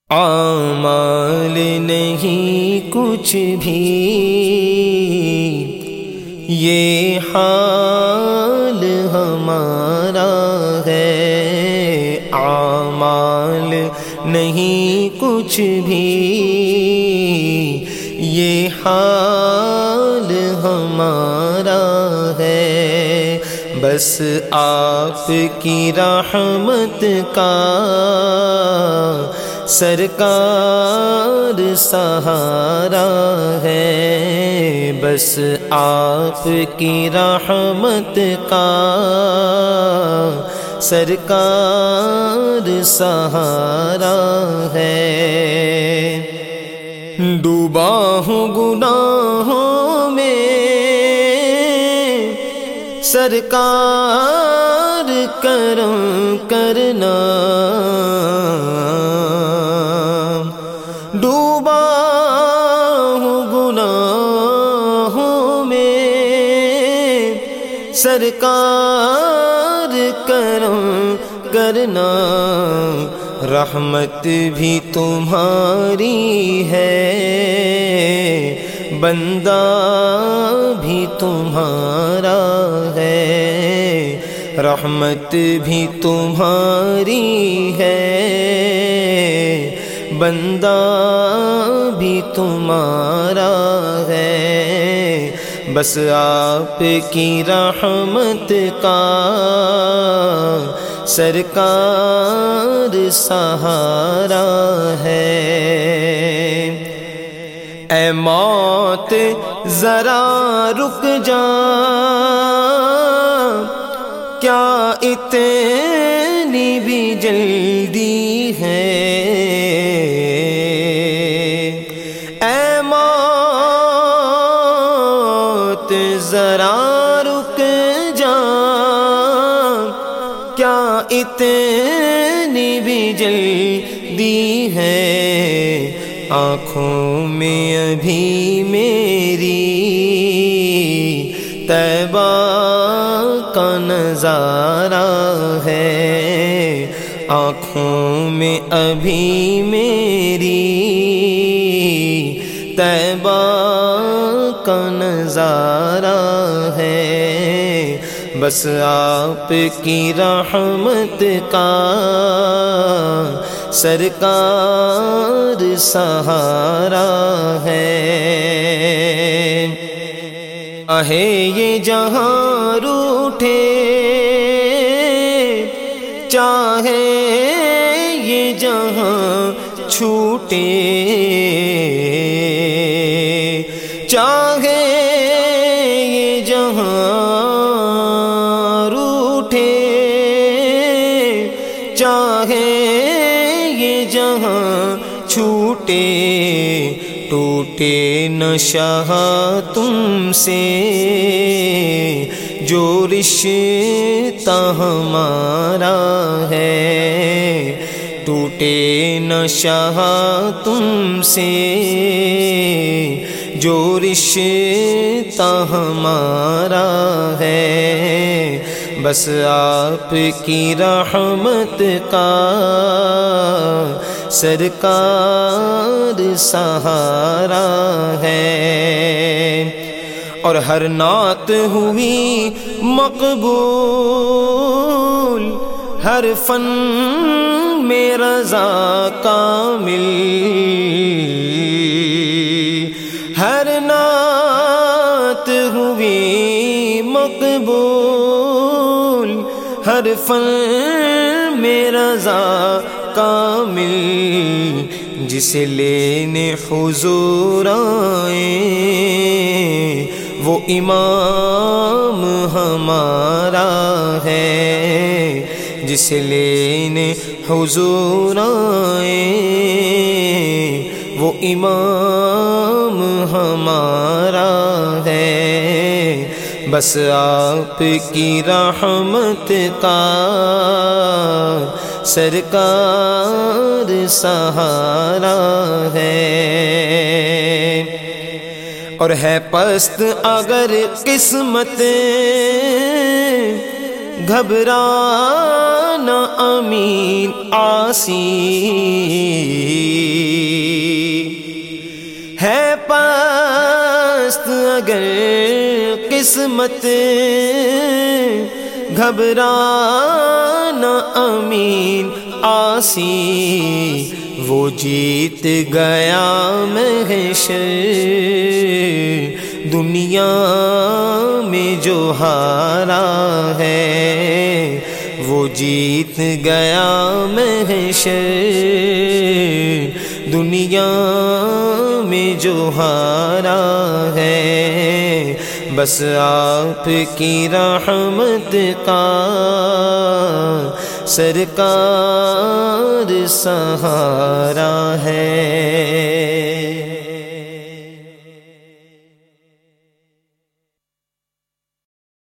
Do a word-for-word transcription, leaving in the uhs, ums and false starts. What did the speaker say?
اعمال نہیں کچھ بھی یہ حال ہمارا ہے، اعمال نہیں کچھ بھی یہ حال ہمارا ہے، بس آپ کی رحمت کا سرکار سہارا ہے، بس آپ کی رحمت کا سرکار سہارا ہے۔ ڈوبا ہوں گناہوں میں سرکار کرم کرنا، ڈوبا ہوں گناہوں میں سرکار کرم کرنا، رحمت بھی تمہاری ہے بندہ بھی تمہارا ہے، رحمت بھی تمہاری ہے بندہ بھی تمہارا ہے، بس آپ کی رحمت کا سرکار سہارا ہے۔ اے موت ذرا رک جا، کیا اتنی بھی جلدی ہے، اے موت ذرا رک جا، کیا اتنی بھی جلدی ہے، آنکھوں میں ابھی میری طیبہ کا نظارہ ہے، آنکھوں میں ابھی میری طیبہ کا نظارہ ہے، بس آپ کی رحمت کا سرکار سہارا ہے۔ چاہے یہ جہاں روٹھے، چاہے یہ جہاں چھوٹے، چاہے یہ جہاں روٹھے، چاہے یہ جہاں چھوٹے، ٹوٹے نہ شاہ تم سے جو رشتہ ہمارا ہے، ٹوٹے نہ شاہ تم سے جو رشتہ ہمارا ہے، بس آپ کی رحمت کا سرکار سہارا ہے۔ اور ہر نعت ہوئی مقبول، ہر فن میں رضا کامل، ہر نعت ہوئی مقبول، ہر فن میں رضا کامل، جسے لینے حضور آئے وہ امام ہمارا ہے، جسے لینے حضور آئے وہ امام ہمارا ہے، بس آپ کی رحمت کا سرکار سہارا ہے۔ اور ہے پست اگر قسمت گھبرانا امین آسی، قسمت گھبرانا امین آسی، وہ جیت گیا محشر دنیا میں جو ہارا ہے، وہ جیت گیا محشر دنیا میں جو ہارا ہے۔ بس آپ کی رحمت کا سرکار سہارا ہے۔